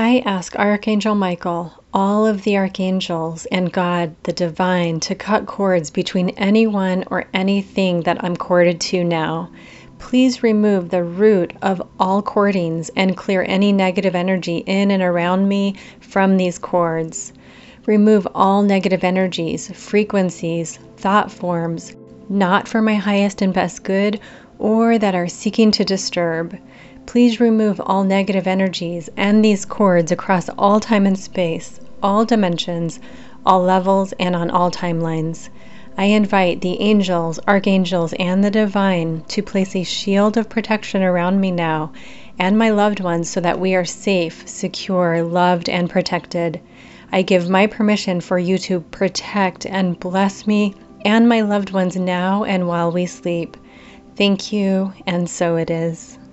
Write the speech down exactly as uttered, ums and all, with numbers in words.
I ask Archangel Michael, all of the archangels, and God, the divine, to cut cords between anyone or anything that I'm corded to now. Please remove the root of all cordings and clear any negative energy in and around me from these cords. Remove all negative energies, frequencies, thought forms, not for my highest and best good, or that are seeking to disturb. Please remove all negative energies and these cords across all time and space, all dimensions, all levels, and on all timelines. I invite the angels, archangels, and the divine to place a shield of protection around me now and my loved ones so that we are safe, secure, loved, and protected. I give my permission for you to protect and bless me and my loved ones now and while we sleep. Thank you, and so it is.